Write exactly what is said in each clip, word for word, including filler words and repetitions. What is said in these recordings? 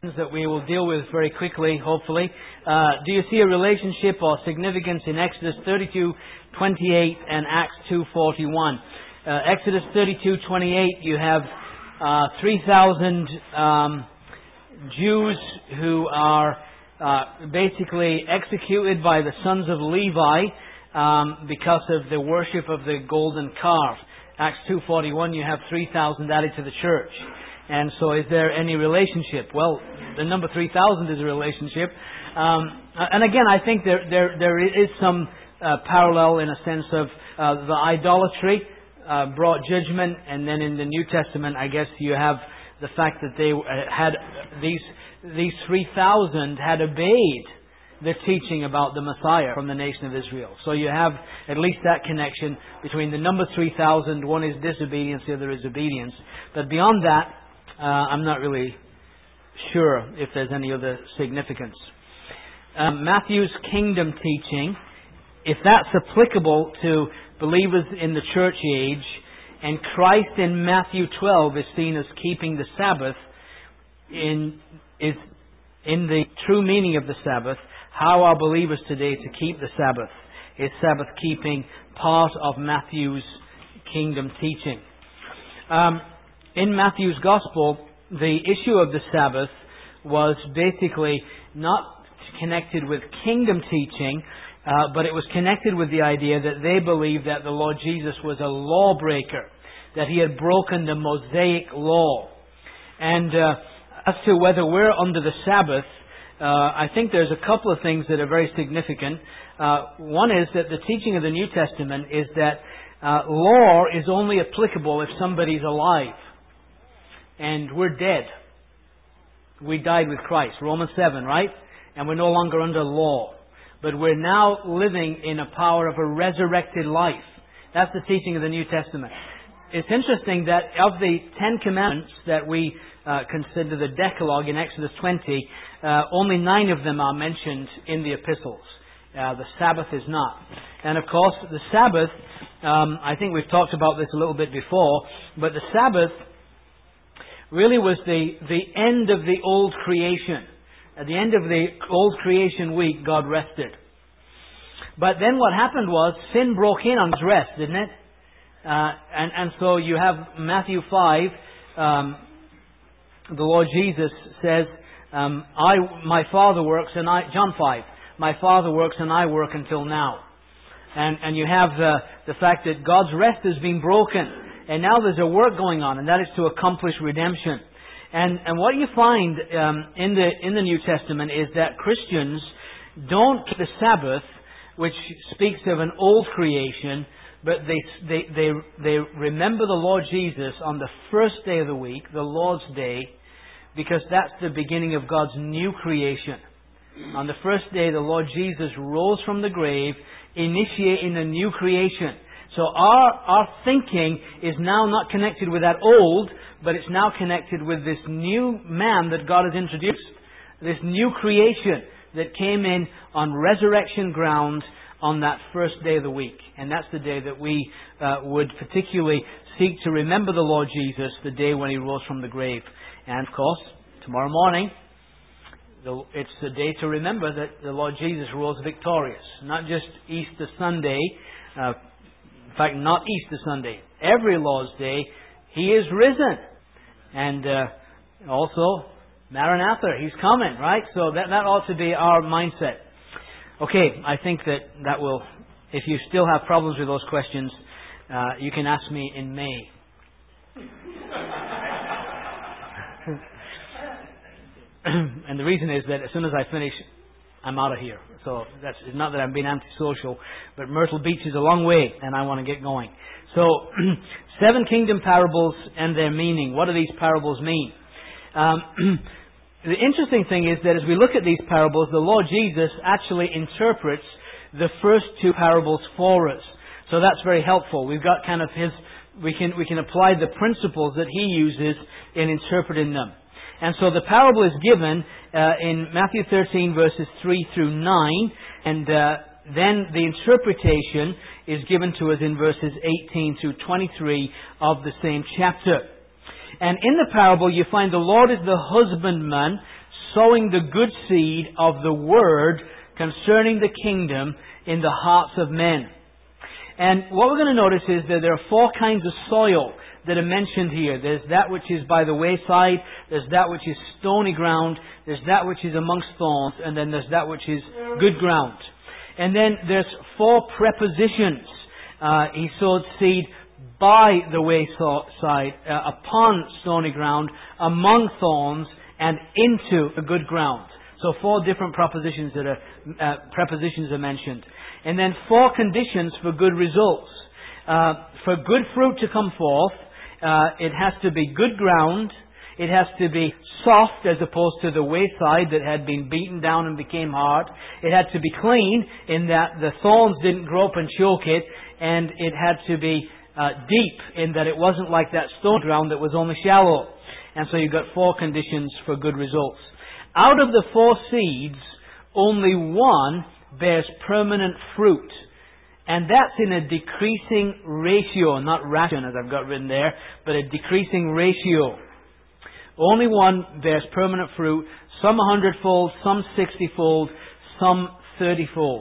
that we will deal with very quickly, hopefully. Uh, do you see a relationship or significance in Exodus thirty-two twenty-eight and Acts two forty-one? Uh, Exodus thirty-two twenty-eight, you have uh, three thousand um, Jews who are uh, basically executed by the sons of Levi um, because of the worship of the golden calf. Acts two forty-one, you have three thousand added to the church. And so is there any relationship? Well, the number three thousand is a relationship. Um, and again, I think there there, there is some uh, parallel in a sense of uh, the idolatry uh, brought judgment. And then in the New Testament, I guess you have the fact that they had these these three thousand had obeyed the teaching about the Messiah from the nation of Israel. So you have at least that connection between the number three thousand. One is disobedience, the other is obedience. But beyond that, Uh, I'm not really sure if there's any other significance. Um, Matthew's kingdom teaching, if that's applicable to believers in the church age, and Christ in Matthew twelve is seen as keeping the Sabbath, in is in the true meaning of the Sabbath, how are believers today to keep the Sabbath? Is Sabbath keeping part of Matthew's kingdom teaching? Um, In Matthew's Gospel, the issue of the Sabbath was basically not connected with kingdom teaching, uh, but it was connected with the idea that they believed that the Lord Jesus was a lawbreaker, that He had broken the Mosaic law. And uh, as to whether we're under the Sabbath, uh, I think there's a couple of things that are very significant. Uh, one is that the teaching of the New Testament is that uh, law is only applicable if somebody's alive. And we're dead. We died with Christ. Romans seven, right? And we're no longer under law. But we're now living in a power of a resurrected life. That's the teaching of the New Testament. It's interesting that of the Ten Commandments that we uh, consider the Decalogue in Exodus twenty, uh, only nine of them are mentioned in the epistles. Uh, the Sabbath is not. And of course, the Sabbath, um, I think we've talked about this a little bit before, but the Sabbath really was the, the end of the old creation. At the end of the old creation week, God rested. But then what happened was, sin broke in on His rest, didn't it? Uh, and, and so you have Matthew five, um, the Lord Jesus says, um, I, my Father works and I, John five, my Father works and I work until now. And, and you have the, the fact that God's rest has been broken. And now there's a work going on, and that is to accomplish redemption. And and what you find um, in the in the New Testament is that Christians don't keep the Sabbath, which speaks of an old creation, but they they they they remember the Lord Jesus on the first day of the week, the Lord's Day, because that's the beginning of God's new creation. On the first day, the Lord Jesus rose from the grave, initiating a new creation. So our, our thinking is now not connected with that old, but it's now connected with this new man that God has introduced. This new creation that came in on resurrection ground on that first day of the week. And that's the day that we uh, would particularly seek to remember the Lord Jesus, the day when He rose from the grave. And of course, tomorrow morning, the, it's the day to remember that the Lord Jesus rose victorious. Not just Easter Sunday, uh, in fact, not Easter Sunday. Every Lord's Day, He is risen. And uh, also, Maranatha, He's coming, right? So that, that ought to be our mindset. Okay, I think that that will, if you still have problems with those questions, uh, you can ask me in May. And the reason is that as soon as I finish, I'm out of here. So that's it's not that I'm being antisocial, but Myrtle Beach is a long way, and I want to get going. So, seven kingdom parables and their meaning. What do these parables mean? Um, the interesting thing is that as we look at these parables, the Lord Jesus actually interprets the first two parables for us. So that's very helpful. We've got kind of His. We can we can apply the principles that He uses in interpreting them. And so the parable is given uh, in Matthew thirteen, verses three through nine, and uh, then the interpretation is given to us in verses eighteen through twenty-three of the same chapter. And in the parable, you find the Lord is the husbandman sowing the good seed of the Word concerning the kingdom in the hearts of men. And what we're going to notice is that there are four kinds of soil that are mentioned here. There's that which is by the wayside, there's that which is stony ground, there's that which is amongst thorns, and then there's that which is good ground. And then there's four prepositions. Uh, he sowed seed by the wayside, uh, upon stony ground, among thorns, and into the good ground. So four different propositions that are uh, prepositions are mentioned. And then four conditions for good results. Uh, for good fruit to come forth, uh, it has to be good ground. It has to be soft as opposed to the wayside that had been beaten down and became hard. It had to be clean in that the thorns didn't grow up and choke it. And it had to be uh, deep in that it wasn't like that stone ground that was only shallow. And so you've got four conditions for good results. Out of the four seeds, only one bears permanent fruit. And that's in a decreasing ratio, not ration as I've got written there, but a decreasing ratio. Only one bears permanent fruit, some a hundredfold, some sixtyfold, some thirtyfold.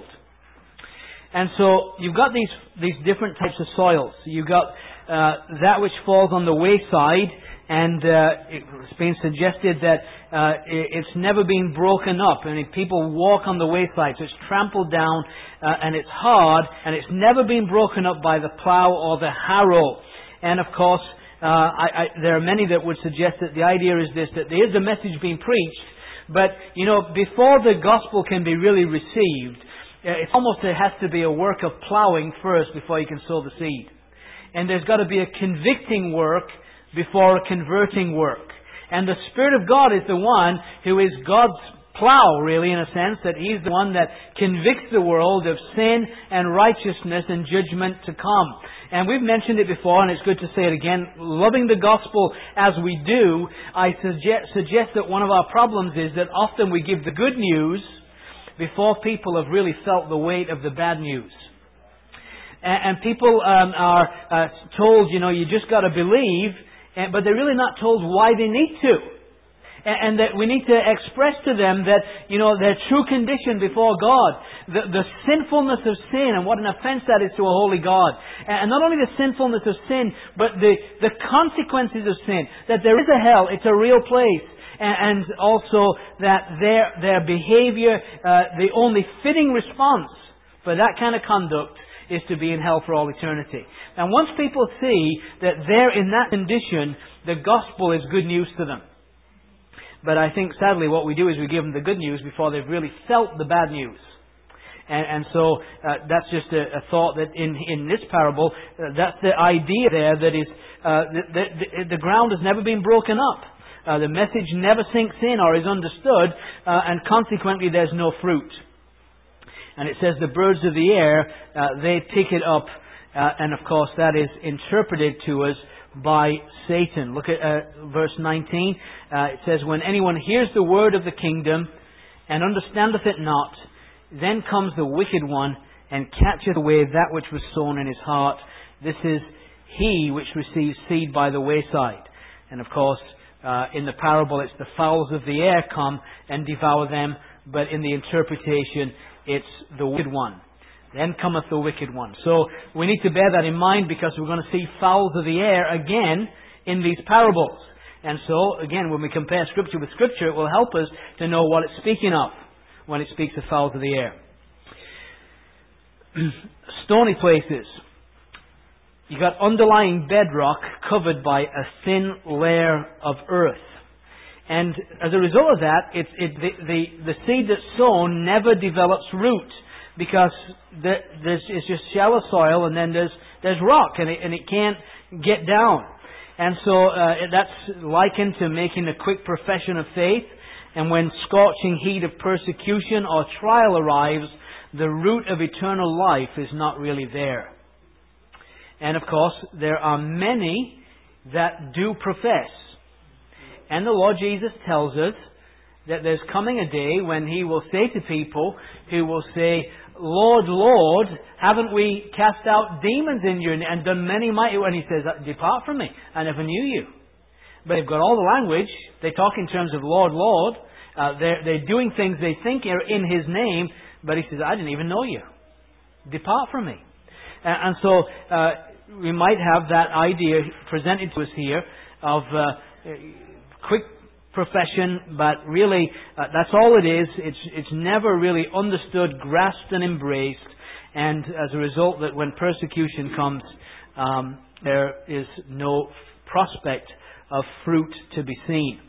And so you've got these these different types of soils. You've got uh, that which falls on the wayside, and uh, it's been suggested that uh, it's never been broken up. I mean, people walk on the wayside, so it's trampled down, uh, and it's hard, and it's never been broken up by the plow or the harrow. And of course, uh, I, I, there are many that would suggest that the idea is this, that there is a message being preached, but, you know, before the gospel can be really received, it's almost there has to be a work of plowing first before you can sow the seed. And there's got to be a convicting work before a converting work. And the Spirit of God is the one who is God's plow, really, in a sense, that He's the one that convicts the world of sin and righteousness and judgment to come. And we've mentioned it before, and it's good to say it again. Loving the gospel as we do, I suggest, suggest that one of our problems is that often we give the good news before people have really felt the weight of the bad news. And, and people um, are uh, told, you know, you just got to believe, and, but they're really not told why they need to. And, and that we need to express to them that, you know, their true condition before God, the, the sinfulness of sin, and what an offense that is to a holy God. And not only the sinfulness of sin, but the, the consequences of sin. That there is a hell, it's a real place. And also that their their behavior, uh, the only fitting response for that kind of conduct is to be in hell for all eternity. And once people see that they're in that condition, the gospel is good news to them. But I think sadly what we do is we give them the good news before they've really felt the bad news. And, and so uh, that's just a, a thought that in in this parable, uh, that's the idea there that is uh, the, the, the ground has never been broken up. Uh, the message never sinks in or is understood, uh, and consequently there's no fruit. And it says the birds of the air, uh, they pick it up, uh, and of course that is interpreted to us by Satan. Look at uh, verse nineteen. Uh, it says, when anyone hears the word of the kingdom and understandeth it not, then comes the wicked one and catcheth away that which was sown in his heart. This is he which receives seed by the wayside. And of course, Uh, in the parable, it's the fowls of the air come and devour them, but in the interpretation, it's the wicked one. Then cometh the wicked one. So we need to bear that in mind, because we're going to see fowls of the air again in these parables. And so, again, when we compare Scripture with Scripture, it will help us to know what it's speaking of when it speaks of fowls of the air. Stony places. You've got underlying bedrock covered by a thin layer of earth. And as a result of that, it, it, the, the, the seed that's sown never develops root, because the, there's, it's just shallow soil, and then there's, there's rock, and it, and it can't get down. And so uh, that's likened to making a quick profession of faith, and when scorching heat of persecution or trial arrives, the root of eternal life is not really there. And of course, there are many that do profess. And the Lord Jesus tells us that there's coming a day when He will say to people who will say, Lord, Lord, haven't we cast out demons in your name and done many mighty... And He says, depart from me, I never knew you. But they've got all the language. They talk in terms of Lord, Lord. Uh, they're, they're doing things they think are in His name, but He says, I didn't even know you. Depart from me. Uh, and so uh, we might have that idea presented to us here of uh, quick profession, but really uh, that's all it is. It's, it's never really understood, grasped and embraced. And as a result, that when persecution comes, um, there is no prospect of fruit to be seen.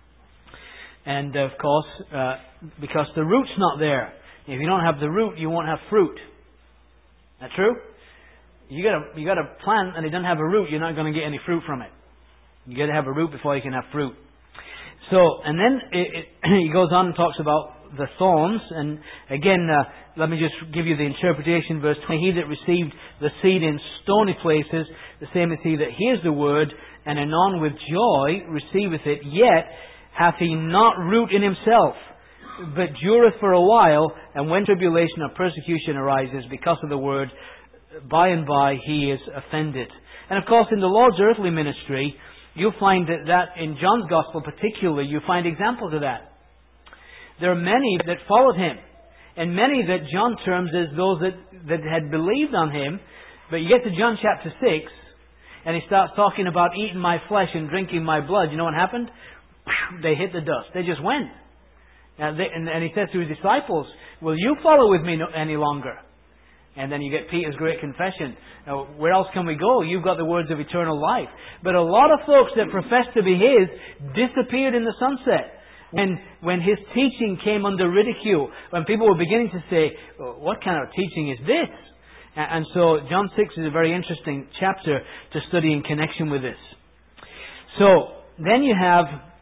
And of course, uh, because the root's not there. If you don't have the root, you won't have fruit. That true? You got a you got a plant and it doesn't have a root, you're not going to get any fruit from it. You got to have a root before you can have fruit. So, and then it, it, he goes on and talks about the thorns. And again, uh, let me just give you the interpretation. Verse twenty: He that received the seed in stony places, the same is he that hears the word, and anon with joy receiveth it. Yet hath he not root in himself, but dureth for a while. And when tribulation or persecution arises because of the word, by and by he is offended. And of course, in the Lord's earthly ministry, you'll find that, that in John's Gospel particularly, you find examples of that. There are many that followed Him, and many that John terms as those that, that had believed on Him. But you get to John chapter six, and he starts talking about eating my flesh and drinking my blood. You know what happened? They hit the dust. They just went. And, they, and, and he says to his disciples, will you follow with me no, any longer? And then you get Peter's great confession. Now, where else can we go? You've got the words of eternal life. But a lot of folks that profess to be His disappeared in the sunset. When, when His teaching came under ridicule, when people were beginning to say, what kind of teaching is this? And, and so John six is a very interesting chapter to study in connection with this. So, then you have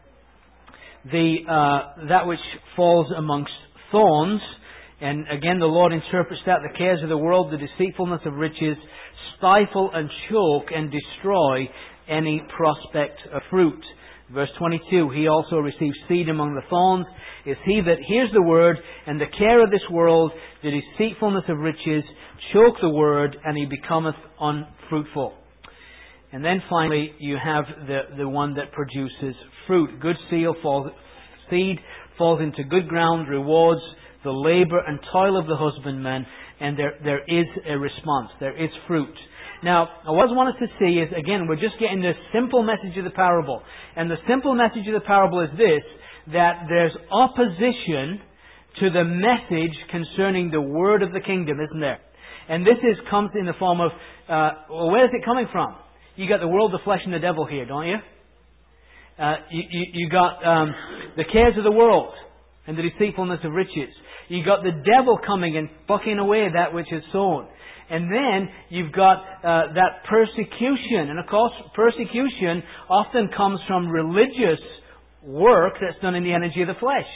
the uh, that which falls amongst thorns. And again, the Lord interprets that: the cares of the world, the deceitfulness of riches, stifle and choke and destroy any prospect of fruit. Verse twenty-two, he also receives seed among the thorns. Is he that hears the word, and the care of this world, the deceitfulness of riches, choke the word, and he becometh unfruitful. And then finally, you have the, the one that produces fruit. Good seal falls, seed falls into good ground, rewards the labor and toil of the husbandman, and there there is a response. There is fruit. Now, what I want us to see is, again, we're just getting the simple message of the parable. And the simple message of the parable is this, that there's opposition to the message concerning the word of the kingdom, isn't there? And this is comes in the form of, uh, well, where is it coming from? You got the world, the flesh, and the devil here, don't you? Uh, you, you, you got um, the cares of the world and the deceitfulness of riches. You got the devil coming and plucking away that which is sown. And then you've got uh, that persecution. And of course, persecution often comes from religious work that's done in the energy of the flesh.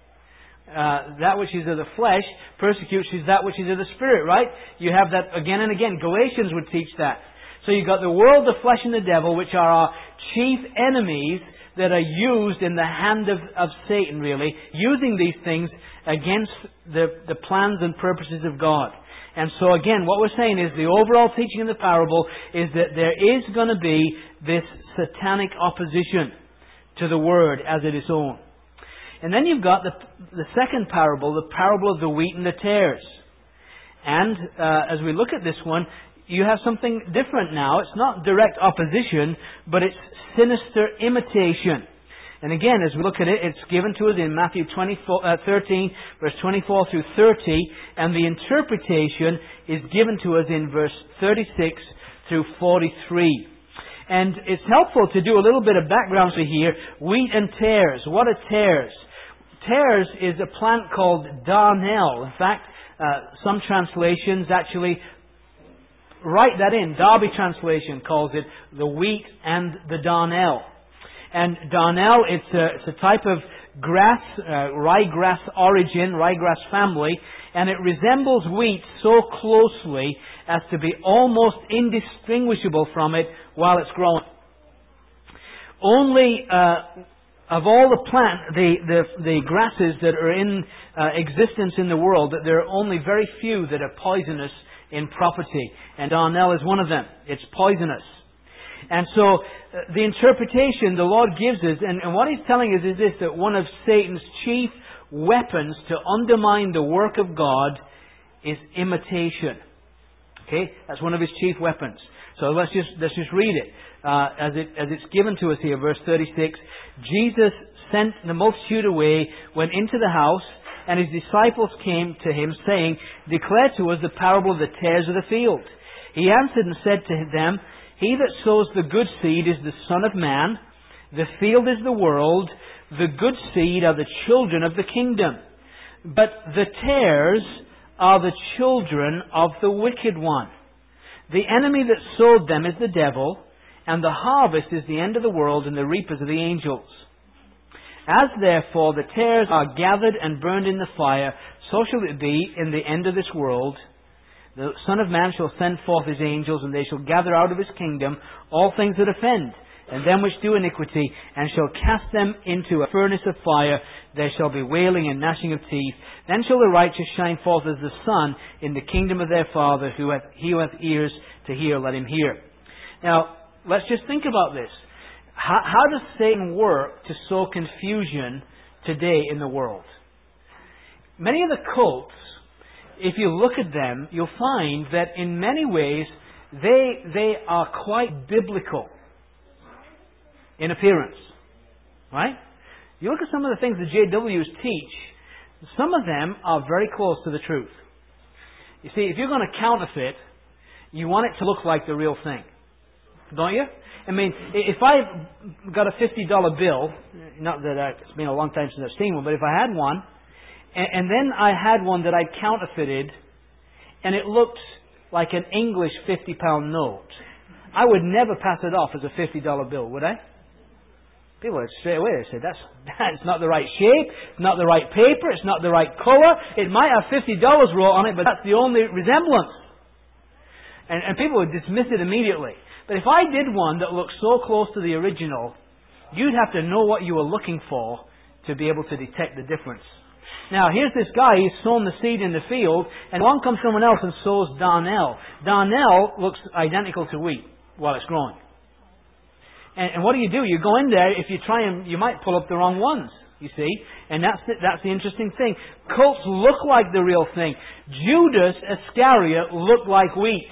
Uh, that which is of the flesh persecutes is that which is of the Spirit, right? You have that again and again. Galatians would teach that. So you've got the world, the flesh, and the devil, which are our chief enemies that are used in the hand of, of Satan, really, using these things against the, the plans and purposes of God. And so again, what we're saying is the overall teaching of the parable is that there is going to be this satanic opposition to the Word as it is sown. And then you've got the, the second parable, the parable of the wheat and the tares. And uh, as we look at this one, you have something different now. It's not direct opposition, but it's sinister imitation. And again, as we look at it, it's given to us in Matthew twenty-four, uh, thirteen, verse twenty-four through thirty, and the interpretation is given to us in verse thirty-six through forty-three. And it's helpful to do a little bit of background here. Wheat and tares. What are tares? Tares is a plant called darnel. In fact, uh, some translations actually write that in. Darby translation calls it the wheat and the darnel. And darnel, it's a, it's a type of grass, uh, ryegrass origin, ryegrass family, and it resembles wheat so closely as to be almost indistinguishable from it while it's growing. Only uh, of all the plant, the, the the grasses that are in uh, existence in the world, that there are only very few that are poisonous in property, and darnel is one of them. It's poisonous. And so, uh, the interpretation the Lord gives us, and, and what He's telling us is this, that one of Satan's chief weapons to undermine the work of God is imitation. Okay? That's one of his chief weapons. So let's just, let's just read it. Uh, as it, as it's given to us here, verse thirty-six. Jesus sent the multitude away, went into the house, and his disciples came to him, saying, Declare to us the parable of the tares of the field. He answered and said to them, He that sows the good seed is the Son of Man. The field is the world. The good seed are the children of the kingdom. But the tares are the children of the wicked one. The enemy that sowed them is the devil, and the harvest is the end of the world, and the reapers are the angels. As therefore the tares are gathered and burned in the fire, so shall it be in the end of this world. The Son of Man shall send forth his angels, and they shall gather out of his kingdom all things that offend, and them which do iniquity, and shall cast them into a furnace of fire. There shall be wailing and gnashing of teeth. Then shall the righteous shine forth as the sun in the kingdom of their Father. Who hath, he who hath ears to hear, let him hear. Now, let's just think about this. How, how does Satan work to sow confusion today in the world? Many of the cults, if you look at them, you'll find that in many ways they, they are quite biblical in appearance. Right? You look at some of the things the J Ws teach, some of them are very close to the truth. You see, if you're going to counterfeit, you want it to look like the real thing. Don't you? I mean, if I got a fifty dollar bill, not that I, it's been a long time since I've seen one, but if I had one, and, and then I had one that I counterfeited, and it looked like an English fifty pound note, I would never pass it off as a fifty dollar bill, would I? People would straight away they say, that's, that's not the right shape, it's not the right paper, it's not the right colour, it might have fifty dollars wrote on it, but that's the only resemblance. And, and people would dismiss it immediately. But if I did one that looked so close to the original, you'd have to know what you were looking for to be able to detect the difference. Now, here's this guy, he's sown the seed in the field, and along comes someone else and sows darnel. Darnel looks identical to wheat while it's growing. And, and what do you do? You go in there, if you try and, you might pull up the wrong ones, you see. And that's the, that's the interesting thing. Cults look like the real thing. Judas Iscariot looked like wheat.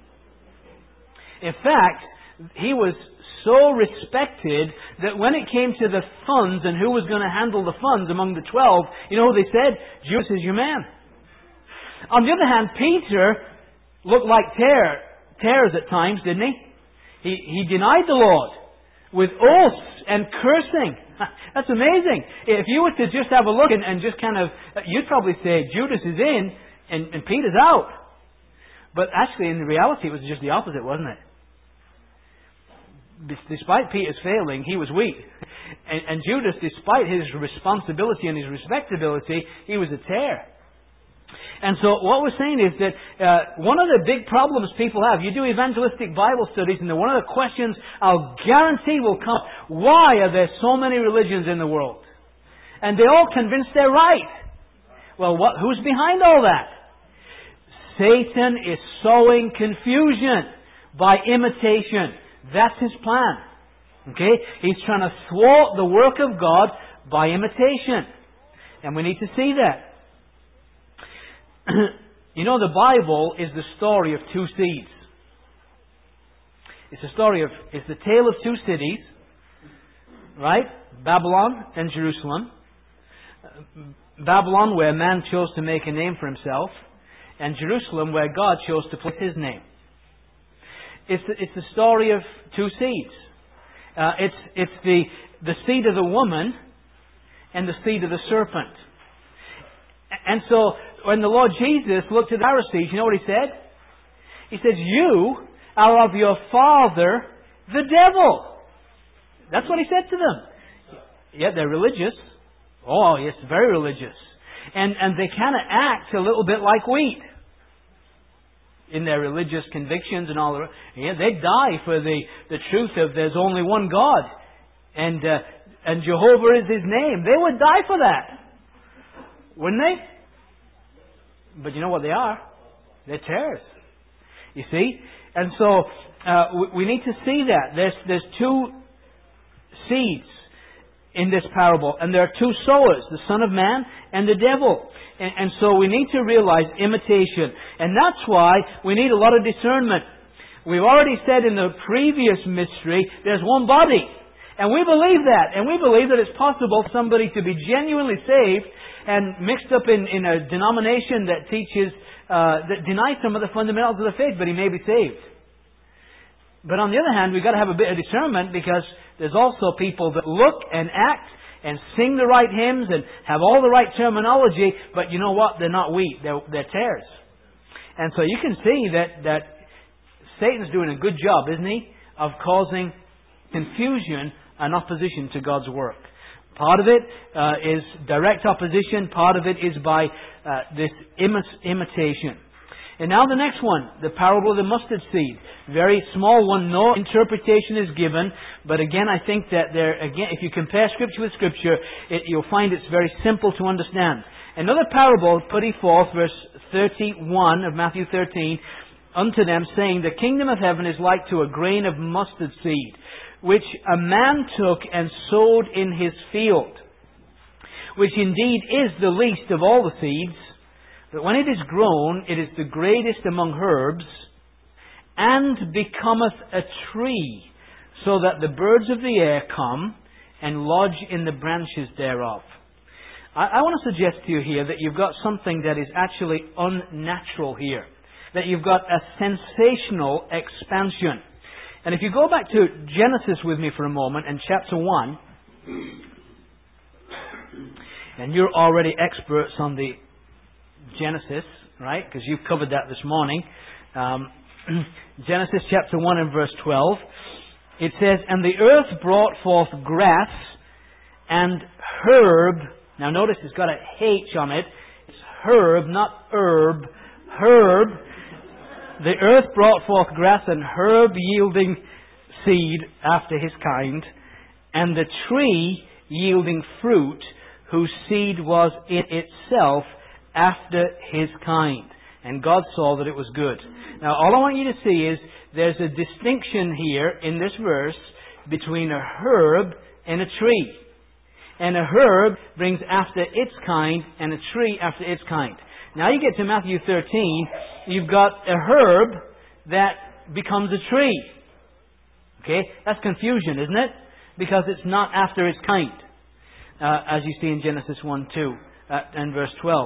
In fact, he was so respected that when it came to the funds and who was going to handle the funds among the twelve, you know what they said? Judas is your man. On the other hand, Peter looked like tear, tares at times, didn't he? He, he denied the Lord with oaths and cursing. That's amazing. If you were to just have a look and, and just kind of, you'd probably say Judas is in and, and Peter's out. But actually, in reality, it was just the opposite, wasn't it? Despite Peter's failing, he was weak. And, and Judas, despite his responsibility and his respectability, he was a tare. And so what we're saying is that uh, one of the big problems people have, you do evangelistic Bible studies, and one of the questions I'll guarantee will come, why are there so many religions in the world? And they're all convinced they're right. Well, what, who's behind all that? Satan is sowing confusion by imitation. That's his plan. Okay? He's trying to thwart the work of God by imitation. And we need to see that. You know, the Bible is the story of two seeds. It's a story of, it's the tale of two cities, right? Babylon and Jerusalem. Babylon, where man chose to make a name for himself, and Jerusalem, where God chose to put His name. It's the, it's the story of two seeds. Uh, it's it's the the seed of the woman and the seed of the serpent. And so, when the Lord Jesus looked at the Pharisees, you know what He said? He says, "You are of your father, the devil." That's what He said to them. Yeah, they're religious. Oh, yes, very religious. And and they kind of act a little bit like wheat in their religious convictions and all the rest. Yeah, they'd die for the, the truth of there's only one God. And uh, and Jehovah is His name. They would die for that. Wouldn't they? But you know what they are? They're tares. You see? And so uh, we, we need to see that. There's, there's two seeds in this parable, and there are two sowers, the Son of Man and the devil. And, and so we need to realize imitation. And that's why we need a lot of discernment. We've already said in the previous mystery, there's one body. And we believe that. And we believe that it's possible for somebody to be genuinely saved and mixed up in, in a denomination that teaches, uh, that denies some of the fundamentals of the faith, but he may be saved. But on the other hand, we've got to have a bit of discernment, because there's also people that look and act and sing the right hymns and have all the right terminology, but you know what? They're not wheat. They're, they're tares. And so you can see that, that Satan's doing a good job, isn't he, of causing confusion and opposition to God's work. Part of it uh, is direct opposition. Part of it is by uh, this imi- imitation. And now the next one, the parable of the mustard seed. Very small one. No interpretation is given. But again, I think that there, again, if you compare Scripture with Scripture, it, you'll find it's very simple to understand. Another parable put he forth, verse thirty-one of Matthew thirteen, unto them, saying, the kingdom of heaven is like to a grain of mustard seed, which a man took and sowed in his field, which indeed is the least of all the seeds, but when it is grown, it is the greatest among herbs, and becometh a tree, so that the birds of the air come and lodge in the branches thereof. I, I want to suggest to you here that you've got something that is actually unnatural here. That you've got a sensational expansion. And if you go back to Genesis with me for a moment, and chapter one, and you're already experts on the Genesis, right? Because you've covered that this morning. Um, Genesis chapter one and verse twelve. It says, and the earth brought forth grass and herb. Now notice it's got a H on it. It's herb, not herb. Herb. The earth brought forth grass and herb yielding seed after his kind, and the tree yielding fruit, whose seed was in itself after his kind. And God saw that it was good. Now all I want you to see is there's a distinction here in this verse between a herb and a tree. And a herb brings after its kind, and a tree after its kind. Now you get to Matthew thirteen, you've got a herb that becomes a tree. Okay? That's confusion, isn't it? Because it's not after its kind. Uh, as you see in Genesis one two uh, and verse twelve.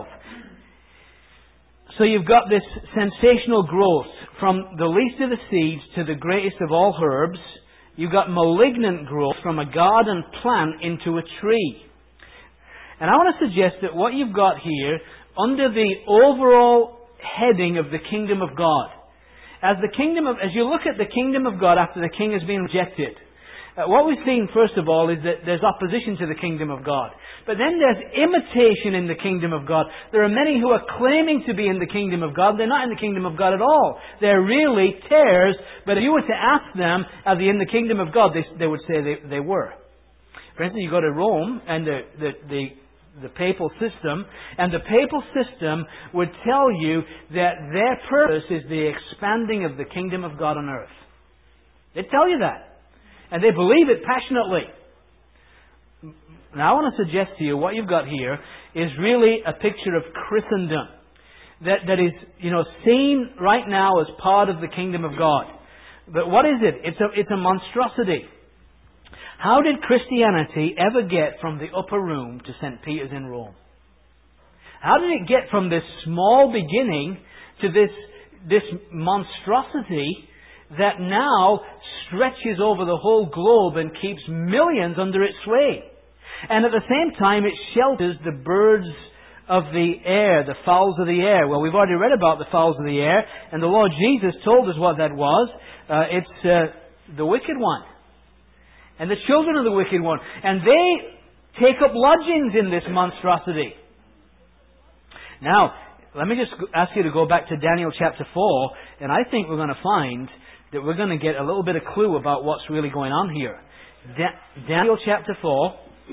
So you've got this sensational growth from the least of the seeds to the greatest of all herbs. You've got malignant growth from a garden plant into a tree. And I want to suggest that what you've got here, under the overall heading of the kingdom of God, as the kingdom of, as you look at the kingdom of God after the king has been rejected, uh, what we've seen first of all is that there's opposition to the kingdom of God. But then there's imitation in the kingdom of God. There are many who are claiming to be in the kingdom of God. They're not in the kingdom of God at all. They're really tares, but if you were to ask them, are they in the kingdom of God, they, they would say they, they were. For instance, you go to Rome and the, the, the the papal system, and the papal system would tell you that their purpose is the expanding of the kingdom of God on earth. They'd tell you that. And they believe it passionately. Now I want to suggest to you what you've got here is really a picture of Christendom. That, that is, you know, seen right now as part of the kingdom of God. But what is it? It's a, it's a monstrosity. How did Christianity ever get from the upper room to Saint Peter's in Rome? How did it get from this small beginning to this, this monstrosity that now stretches over the whole globe and keeps millions under its sway? And at the same time it shelters the birds of the air, the fowls of the air. Well, we've already read about the fowls of the air, and the Lord Jesus told us what that was. Uh, it's uh, the wicked one. And the children of the wicked one. And they take up lodgings in this monstrosity. Now, let me just ask you to go back to Daniel chapter four, and I think we're going to find that we're going to get a little bit of clue about what's really going on here. Da- Daniel chapter four,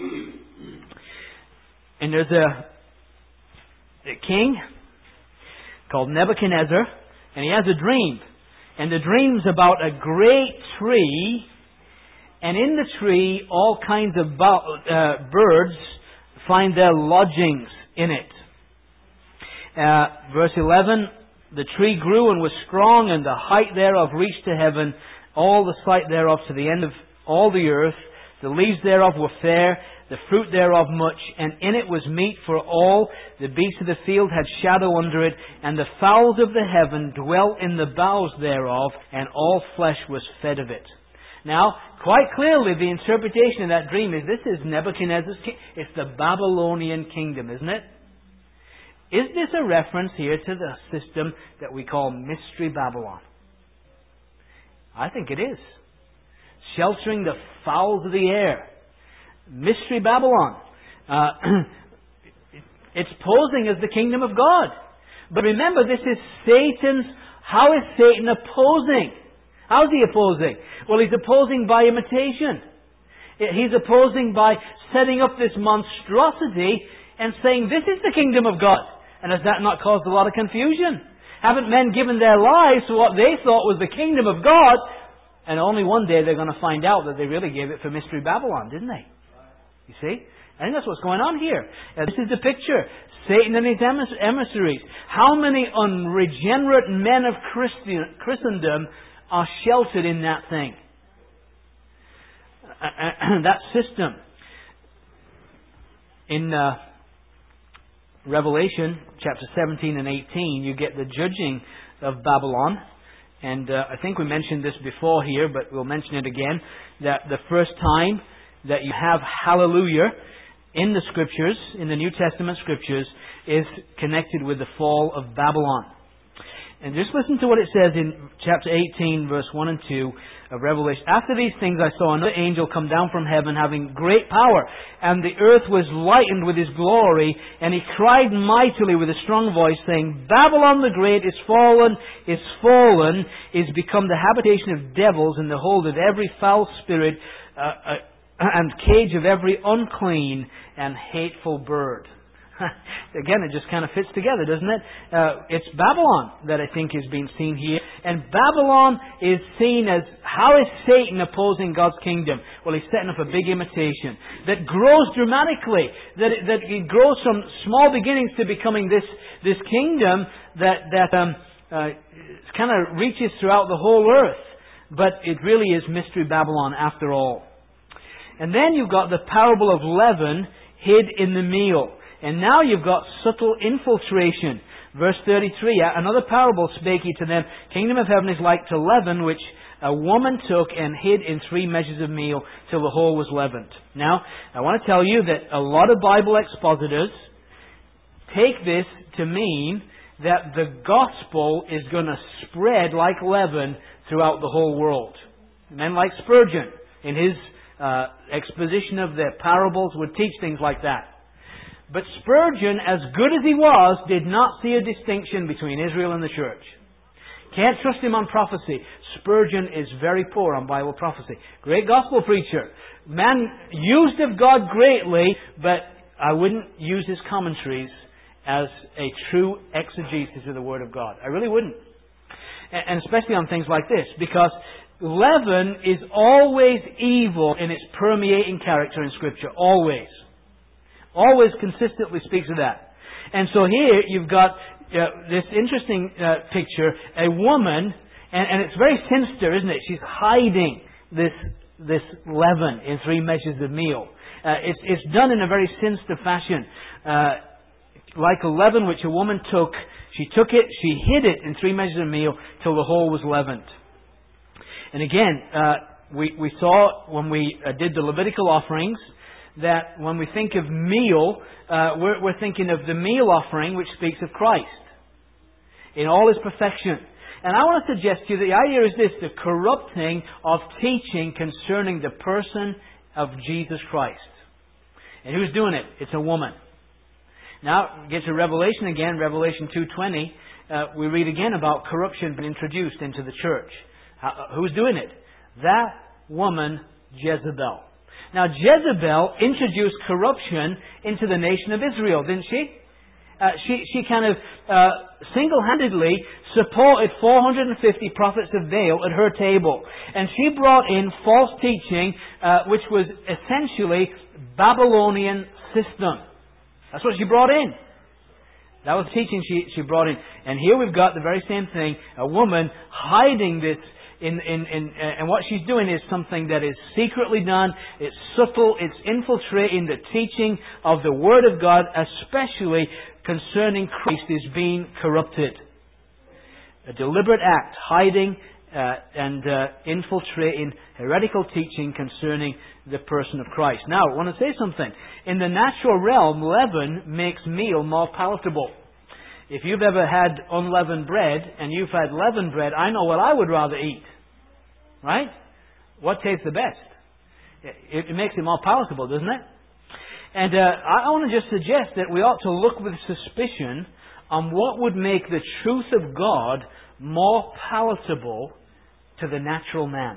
and there's a, a king called Nebuchadnezzar, and he has a dream. And the dream's about a great tree, and in the tree all kinds of bo- uh, birds find their lodgings in it. Uh, verse eleven, the tree grew and was strong, and the height thereof reached to heaven, all the sight thereof to the end of all the earth. The leaves thereof were fair, the fruit thereof much, and in it was meat for all. The beasts of the field had shadow under it, and the fowls of the heaven dwelt in the boughs thereof, and all flesh was fed of it. Now, quite clearly, the interpretation of that dream is this is Nebuchadnezzar's king. It's the Babylonian kingdom, isn't it? Is this a reference here to the system that we call Mystery Babylon? I think it is. Sheltering the fowls of the air. Mystery Babylon. Uh, it's posing as the kingdom of God. But remember, this is Satan's... How is Satan opposing? How is he opposing? Well, he's opposing by imitation. He's opposing by setting up this monstrosity and saying, this is the kingdom of God. And has that not caused a lot of confusion? Haven't men given their lives to what they thought was the kingdom of God? And only one day they're going to find out that they really gave it for Mystery Babylon, didn't they? You see? I think that's what's going on here. Uh, this is the picture. Satan and his emiss- emissaries. How many unregenerate men of Christian, Christendom are sheltered in that thing? Uh, uh, that system. In uh, Revelation chapter seventeen and eighteen, you get the judging of Babylon. And uh, I think we mentioned this before here, but we'll mention it again, that the first time that you have hallelujah in the Scriptures, in the New Testament Scriptures, is connected with the fall of Babylon. And just listen to what it says in chapter eighteen, verse one and two of Revelation. After these things I saw another angel come down from heaven, having great power, and the earth was lightened with his glory, and he cried mightily with a strong voice, saying, Babylon the great is fallen, is fallen, is become the habitation of devils, and the hold of every foul spirit, uh, uh, and cage of every unclean and hateful bird. Again, it just kind of fits together, doesn't it? Uh, it's Babylon that I think is being seen here. And Babylon is seen as, how is Satan opposing God's kingdom? Well, he's setting up a big imitation that grows dramatically. That it, that it grows from small beginnings to becoming this, this kingdom that, that um, uh, kind of reaches throughout the whole earth. But it really is Mystery Babylon after all. And then you've got the parable of leaven hid in the meal. And now you've got subtle infiltration. Verse thirty-three, another parable spake he to them, Kingdom of heaven is like to leaven, which a woman took and hid in three measures of meal till the whole was leavened. Now, I want to tell you that a lot of Bible expositors take this to mean that the gospel is going to spread like leaven throughout the whole world. Men like Spurgeon, in his uh, exposition of the parables, would teach things like that. But Spurgeon, as good as he was, did not see a distinction between Israel and the church. Can't trust him on prophecy. Spurgeon is very poor on Bible prophecy. Great gospel preacher. Man used of God greatly, but I wouldn't use his commentaries as a true exegesis of the Word of God. I really wouldn't. And especially on things like this, because leaven is always evil in its permeating character in Scripture. Always. Always consistently speaks of that. And so here you've got uh, this interesting uh, picture, a woman, and, and it's very sinister, isn't it? She's hiding this this leaven in three measures of meal. Uh, it's, it's done in a very sinister fashion. Uh, like a leaven which a woman took, she took it, she hid it in three measures of meal till the whole was leavened. And again, uh, we, we saw when we uh, did the Levitical offerings, that when we think of meal, uh, we're, we're thinking of the meal offering which speaks of Christ in all His perfection. And I want to suggest to you that the idea is this, the corrupting of teaching concerning the person of Jesus Christ. And who's doing it? It's a woman. Now, get to Revelation again, Revelation two twenty. Uh, we read again about corruption being introduced into the church. How, who's doing it? That woman, Jezebel. Now, Jezebel introduced corruption into the nation of Israel, didn't she? Uh, she, she kind of uh, single-handedly supported four hundred fifty prophets of Baal at her table. And she brought in false teaching, uh, which was essentially Babylonian system. That's what she brought in. That was teaching she, she brought in. And here we've got the very same thing, a woman hiding this. In, in, in, uh, and what she's doing is something that is secretly done, it's subtle, it's infiltrating the teaching of the Word of God, especially concerning Christ, is being corrupted. A deliberate act, hiding uh, and uh, infiltrating heretical teaching concerning the person of Christ. Now, I want to say something. In the natural realm, leaven makes meal more palatable. If you've ever had unleavened bread and you've had leavened bread, I know what I would rather eat. Right? What tastes the best? It, it makes it more palatable, doesn't it? And uh, I want to just suggest that we ought to look with suspicion on what would make the truth of God more palatable to the natural man.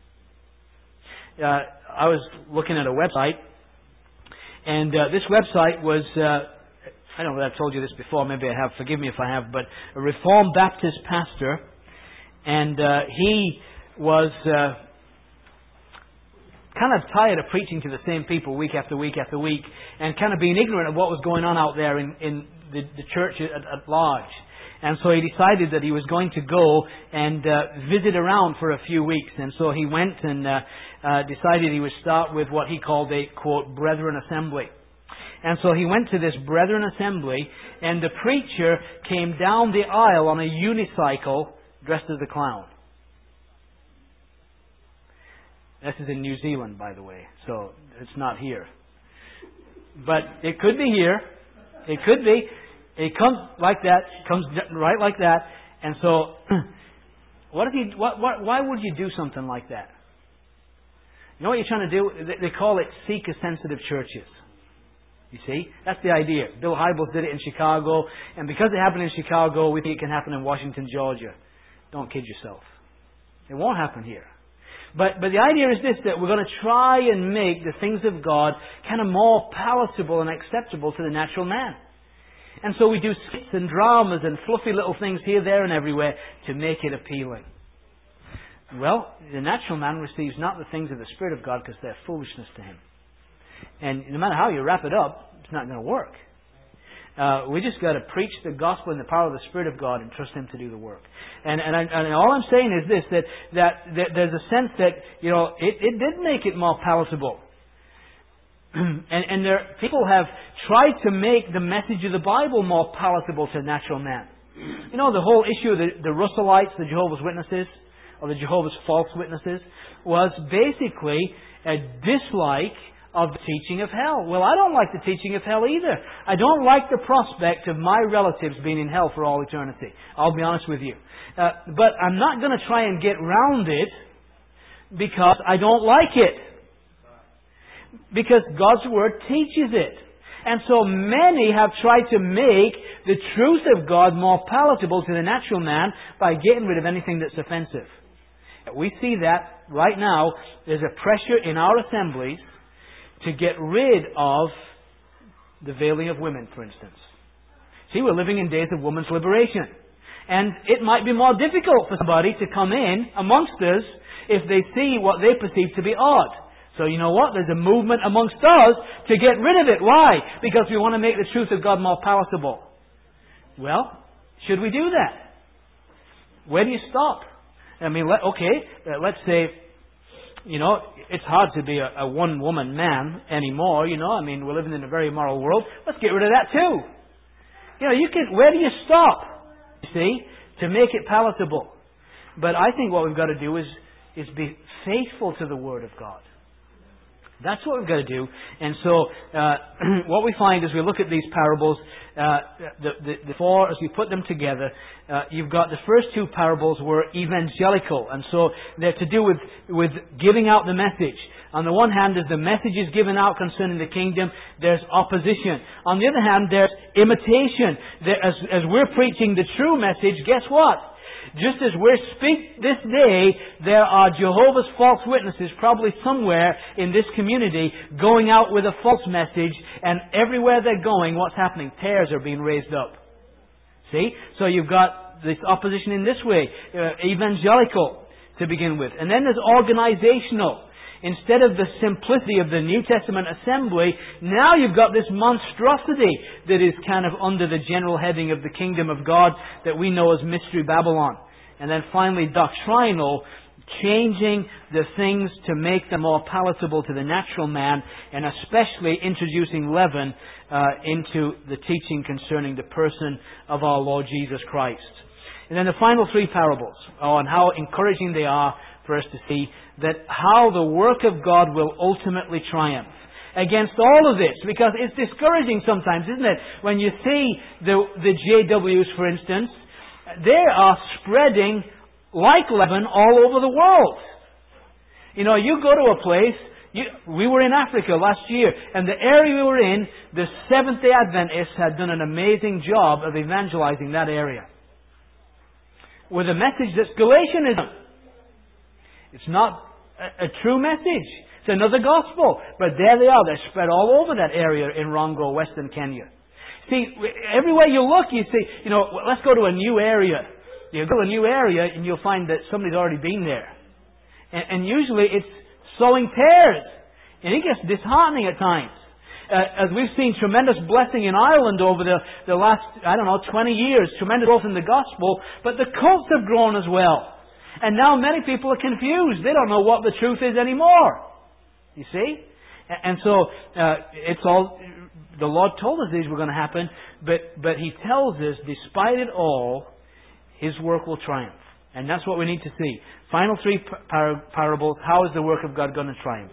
Uh, I was looking at a website, and uh, this website was... Uh, I don't know if I've told you this before, maybe I have, forgive me if I have, but a Reformed Baptist pastor, and uh, he was uh, kind of tired of preaching to the same people week after week after week, and kind of being ignorant of what was going on out there in, in the, the church at, at large. And so he decided that he was going to go and uh, visit around for a few weeks. And so he went and uh, uh, decided he would start with what he called a, quote, Brethren Assembly. And so he went to this Brethren Assembly, and the preacher came down the aisle on a unicycle dressed as a clown. This is in New Zealand, by the way, so it's not here. But it could be here. It could be. It comes like that, comes right like that. And so, what if he? What, what, why would you do something like that? You know what you're trying to do? They call it seeker-sensitive churches. You see? That's the idea. Bill Hybels did it in Chicago, and because it happened in Chicago, we think it can happen in Washington, Georgia. Don't kid yourself. It won't happen here. But but the idea is this, that we're going to try and make the things of God kind of more palatable and acceptable to the natural man. And so we do skits and dramas and fluffy little things here, there, and everywhere to make it appealing. Well, the natural man receives not the things of the Spirit of God because they're foolishness to him. And no matter how you wrap it up, it's not going to work. Uh, we just got to preach the gospel in the power of the Spirit of God and trust Him to do the work. And and, I, and all I'm saying is this, that, that that there's a sense that, you know, it, it did make it more palatable. and and there people have tried to make the message of the Bible more palatable to the natural man. You know, the whole issue of the, the Russellites, the Jehovah's Witnesses, or the Jehovah's False Witnesses, was basically a dislike of the teaching of hell. Well, I don't like the teaching of hell either. I don't like the prospect of my relatives being in hell for all eternity. I'll be honest with you. Uh, but I'm not going to try and get round it because I don't like it. Because God's Word teaches it. And so many have tried to make the truth of God more palatable to the natural man by getting rid of anything that's offensive. We see that right now. There's a pressure in our assemblies to get rid of the veiling of women, for instance. See, we're living in days of women's liberation. And it might be more difficult for somebody to come in amongst us if they see what they perceive to be odd. So you know what? There's a movement amongst us to get rid of it. Why? Because we want to make the truth of God more palatable. Well, should we do that? Where do you stop? I mean, let, okay, uh, let's say, you know, it's hard to be a, a one-woman man anymore, you know. I mean, we're living in a very immoral world. Let's get rid of that too. You know, you can, where do you stop, you see, to make it palatable? But I think what we've got to do is, is be faithful to the Word of God. That's what we've got to do. And so, uh, what we find as we look at these parables, uh, the, the, the four, as we put them together, uh, you've got the first two parables were evangelical. And so, they're to do with, with giving out the message. On the one hand, as the message is given out concerning the kingdom, there's opposition. On the other hand, there's imitation. There, as, as we're preaching the true message, guess what? Just as we speak this day, there are Jehovah's false witnesses probably somewhere in this community going out with a false message, and everywhere they're going, what's happening? Tares are being raised up. See? So you've got this opposition in this way, uh, evangelical to begin with. And then there's organizational. Instead of the simplicity of the New Testament assembly, now you've got this monstrosity that is kind of under the general heading of the kingdom of God that we know as Mystery Babylon. And then finally, doctrinal, changing the things to make them more palatable to the natural man, and especially introducing leaven uh, into the teaching concerning the person of our Lord Jesus Christ. And then the final three parables on how encouraging they are for us to see that how the work of God will ultimately triumph against all of this. Because it's discouraging sometimes, isn't it? When you see the, the J Ws, for instance, they are spreading like leaven all over the world. You know, you go to a place, you, we were in Africa last year, and the area we were in, the Seventh-day Adventists had done an amazing job of evangelizing that area with a message that's Galatianism. It's not a, a true message. It's another gospel. But there they are. They're spread all over that area in Rongo, Western Kenya. See, everywhere you look, you see, you know, let's go to a new area. You go to a new area and you'll find that somebody's already been there. And, and usually it's sowing tares. And it gets disheartening at times. Uh, as we've seen tremendous blessing in Ireland over the, the last, I don't know, twenty years. Tremendous growth in the gospel. But the cults have grown as well. And now many people are confused. They don't know what the truth is anymore. You see? And so, uh, it's all, the Lord told us these were going to happen, but, but He tells us, despite it all, His work will triumph. And that's what we need to see. Final three par- parables, how is the work of God going to triumph?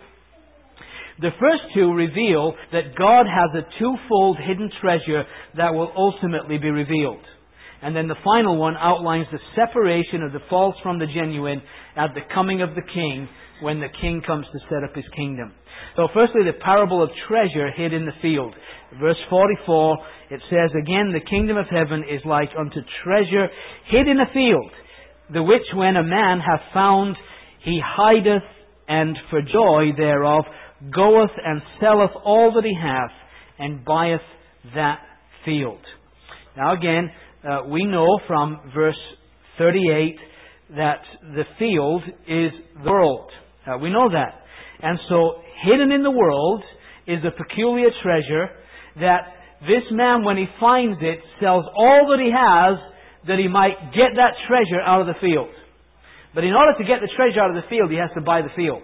The first two reveal that God has a twofold hidden treasure that will ultimately be revealed. And then the final one outlines the separation of the false from the genuine at the coming of the King, when the King comes to set up His kingdom. So firstly, the parable of treasure hid in the field. Verse forty-four, it says, "Again, the kingdom of heaven is like unto treasure hid in a field, the which when a man hath found, he hideth, and for joy thereof goeth and selleth all that he hath, and buyeth that field." Now again, Uh, we know from verse thirty-eight that the field is the world. Uh, we know that. And so, hidden in the world is a peculiar treasure that this man, when he finds it, sells all that he has that he might get that treasure out of the field. But in order to get the treasure out of the field, he has to buy the field.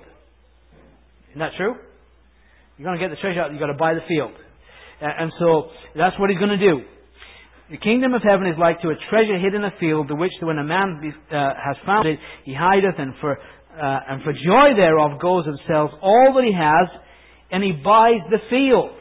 Isn't that true? You're going to get the treasure out, you've got to buy the field. Uh, and so, that's what he's going to do. The kingdom of heaven is like to a treasure hid in a field, the which when a man be, uh, has found it, he hideth, and for uh, and for joy thereof goes and sells all that he has, and he buys the field,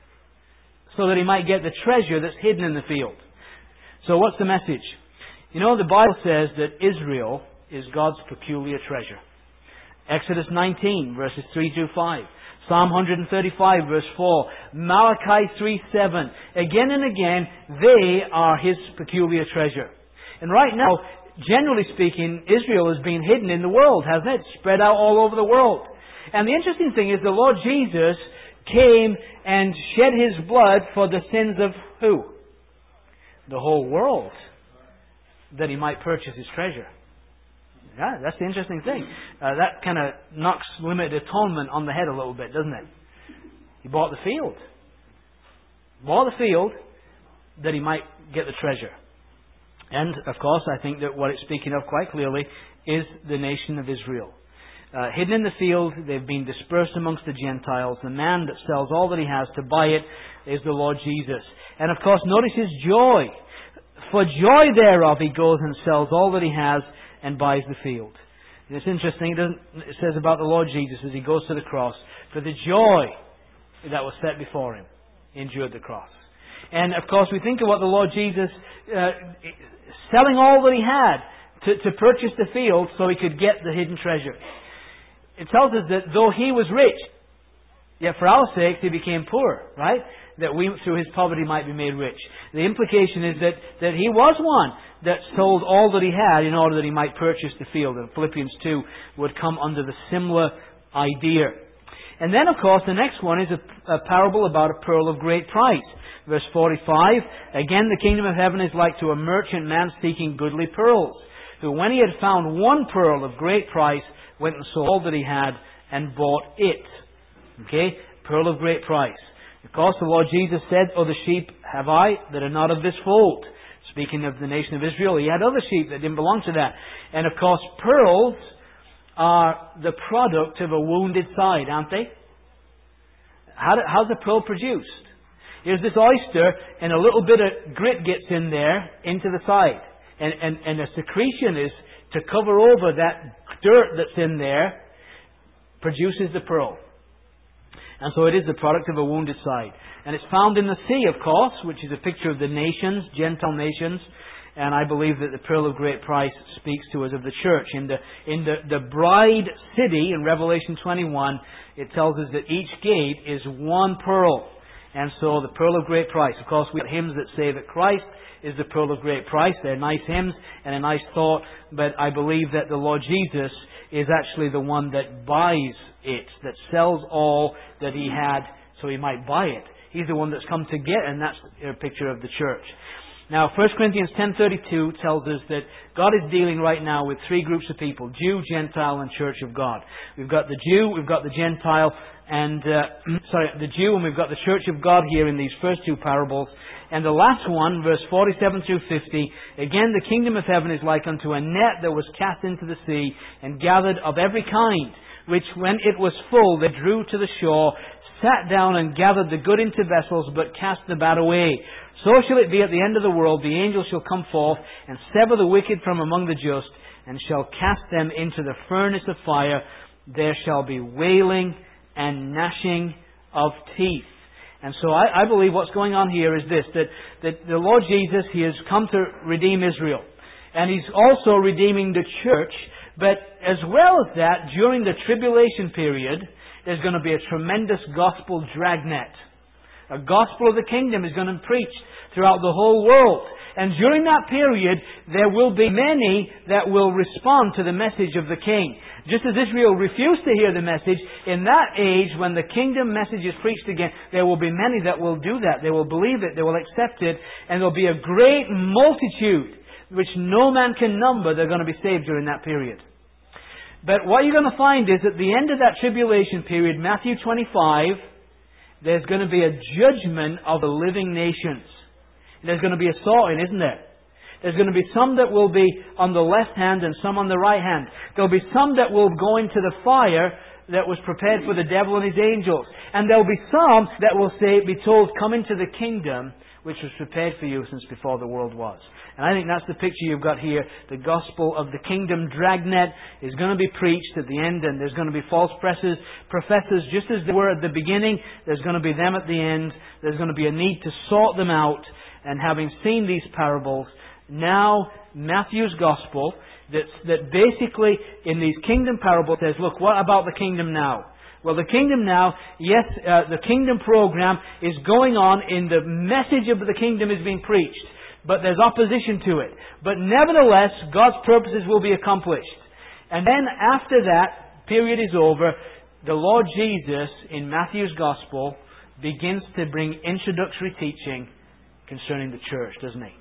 so that he might get the treasure that's hidden in the field. So what's the message? You know, the Bible says that Israel is God's peculiar treasure. Exodus nineteen, verses three through five. Psalm one thirty-five, verse four. Malachi three seven. Again and again, they are His peculiar treasure. And right now, generally speaking, Israel is being hidden in the world, hasn't it? Spread out all over the world. And the interesting thing is the Lord Jesus came and shed His blood for the sins of who? The whole world. That He might purchase His treasure. Yeah, that's the interesting thing. Uh, that kind of knocks limited atonement on the head a little bit, doesn't it? He bought the field. Bought the field that he might get the treasure. And, of course, I think that what it's speaking of quite clearly is the nation of Israel. Uh, hidden in the field, they've been dispersed amongst the Gentiles. The man that sells all that he has to buy it is the Lord Jesus. And, of course, notice his joy. For joy thereof he goes and sells all that he has and buys the field. And it's interesting, it, doesn't, it says about the Lord Jesus as He goes to the cross, for the joy that was set before Him, He endured the cross. And of course we think of what the Lord Jesus, uh, selling all that He had to, to purchase the field so He could get the hidden treasure. It tells us that though He was rich, Yet for our sakes he became poor, right? That we through his poverty might be made rich. The implication is that, that he was one that sold all that he had in order that he might purchase the field. And Philippians two would come under the similar idea. And then, of course, the next one is a, a parable about a pearl of great price. Verse forty-five, again, the kingdom of heaven is like to a merchant man seeking goodly pearls, who when he had found one pearl of great price, went and sold all that he had and bought it. Okay? Pearl of great price. Of course, the Lord Jesus said, other sheep have I that are not of this fold. Speaking of the nation of Israel, he had other sheep that didn't belong to that. And of course, pearls are the product of a wounded side, aren't they? How do, how's a pearl produced? Here's this oyster, and a little bit of grit gets in there, into the side. And, and, and a secretion is to cover over that dirt that's in there, produces the pearl. And so it is the product of a wounded side. And it's found in the sea, of course, which is a picture of the nations, Gentile nations. And I believe that the pearl of great price speaks to us of the church. In the in the, the bride city, in Revelation twenty-one, it tells us that each gate is one pearl. And so the pearl of great price. Of course, we have hymns that say that Christ is the pearl of great price. They're nice hymns and a nice thought. But I believe that the Lord Jesus is actually the one that buys it, that sells all that he had so he might buy it. He's the one that's come to get, and that's a picture of the church. Now, First Corinthians ten thirty-two tells us that God is dealing right now with three groups of people: Jew, Gentile, and Church of God. We've got the Jew, we've got the Gentile, and uh, sorry, the Jew, and we've got the Church of God here in these first two parables. And the last one, verse forty-seven through fifty, again, the kingdom of heaven is like unto a net that was cast into the sea and gathered of every kind, which when it was full they drew to the shore, sat down and gathered the good into vessels, but cast the bad away. So shall it be at the end of the world. The angels shall come forth and sever the wicked from among the just, and shall cast them into the furnace of fire. There shall be wailing and gnashing of teeth. And so I, I believe what's going on here is this, that, that the Lord Jesus, He has come to redeem Israel. And He's also redeeming the church. But as well as that, during the tribulation period, there's going to be a tremendous gospel dragnet. A gospel of the kingdom is going to be preached throughout the whole world. And during that period, there will be many that will respond to the message of the King. Just as Israel refused to hear the message, in that age, when the kingdom message is preached again, there will be many that will do that. They will believe it, they will accept it, and there will be a great multitude, which no man can number, they're going to be saved during that period. But what you're going to find is at the end of that tribulation period, Matthew twenty-five, there's going to be a judgment of the living nations. There's going to be a sorting, isn't there? There's going to be some that will be on the left hand and some on the right hand. There'll be some that will go into the fire that was prepared for the devil and his angels. And there'll be some that will say, be told, come into the kingdom which was prepared for you since before the world was. And I think that's the picture you've got here. The gospel of the kingdom dragnet is going to be preached at the end, and there's going to be false professors, professors just as there were at the beginning. There's going to be them at the end. There's going to be a need to sort them out. And having seen these parables, now Matthew's gospel, that, that basically in these kingdom parables says, look, what about the kingdom now? Well, the kingdom now, yes, uh, the kingdom program is going on in the message of the kingdom is being preached. But there's opposition to it. But nevertheless, God's purposes will be accomplished. And then after that period is over, the Lord Jesus in Matthew's gospel begins to bring introductory teaching concerning the church, doesn't he?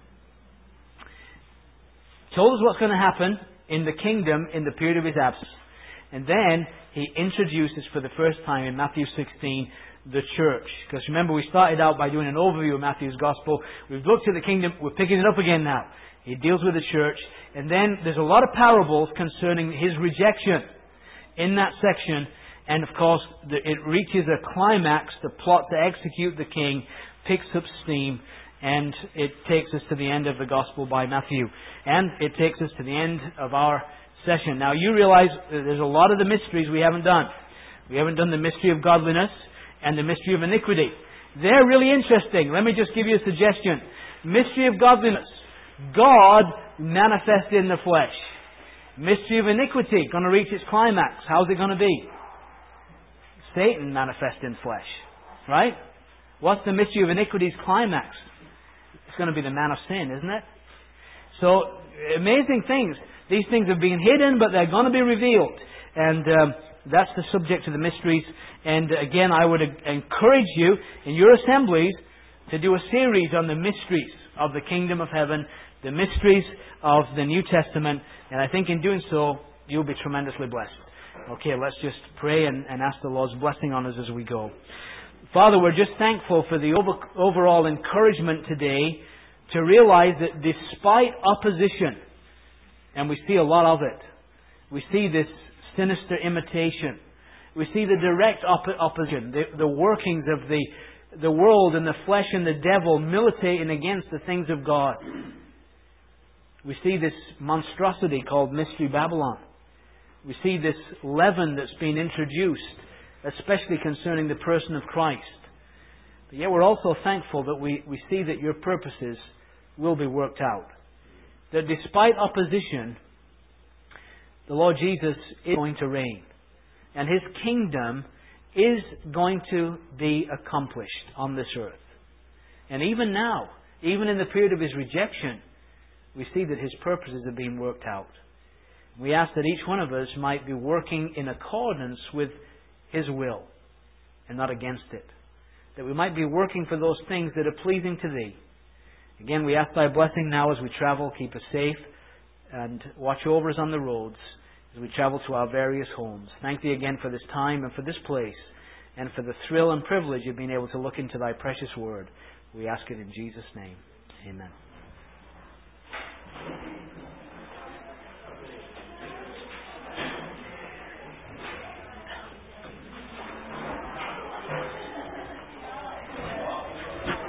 Told us what's going to happen in the kingdom in the period of his absence. And then he introduces for the first time in Matthew sixteen the church. Because remember, we started out by doing an overview of Matthew's gospel. We've looked at the kingdom. We're picking it up again now. He deals with the church. And then there's a lot of parables concerning his rejection in that section. And of course, the, it reaches a climax. The plot to execute the king picks up steam. And it takes us to the end of the gospel by Matthew. And it takes us to the end of our session. Now you realize there's a lot of the mysteries we haven't done. We haven't done the mystery of godliness and the mystery of iniquity. They're really interesting. Let me just give you a suggestion. Mystery of godliness. God manifested in the flesh. Mystery of iniquity. Going to reach its climax. How's it going to be? Satan manifest in flesh. Right? What's the mystery of iniquity's climax? It's going to be the man of sin, isn't it? So, amazing things. These things have been hidden, but they're going to be revealed. And um, that's the subject of the mysteries. And again, I would encourage you in your assemblies to do a series on the mysteries of the kingdom of heaven, the mysteries of the New Testament. And I think in doing so, you'll be tremendously blessed. Okay, let's just pray and, and ask the Lord's blessing on us as we go. Father, we're just thankful for the over, overall encouragement today to realize that despite opposition, and we see a lot of it, we see this sinister imitation, we see the direct op- opposition, the, the workings of the, the world and the flesh and the devil militating against the things of God. We see this monstrosity called Mystery Babylon. We see this leaven that's been introduced, especially concerning the person of Christ. But yet we're also thankful that we, we see that your purposes will be worked out. That despite opposition, the Lord Jesus is going to reign. And His kingdom is going to be accomplished on this earth. And even now, even in the period of His rejection, we see that His purposes are being worked out. We ask that each one of us might be working in accordance with His will and not against it. That we might be working for those things that are pleasing to Thee. Again, we ask Thy blessing now as we travel. Keep us safe and watch over us on the roads as we travel to our various homes. Thank Thee again for this time and for this place and for the thrill and privilege of being able to look into Thy precious Word. We ask it in Jesus' name. Amen.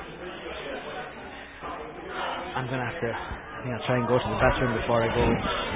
I'm going to have to, I think I'll try and go to the bathroom before I go.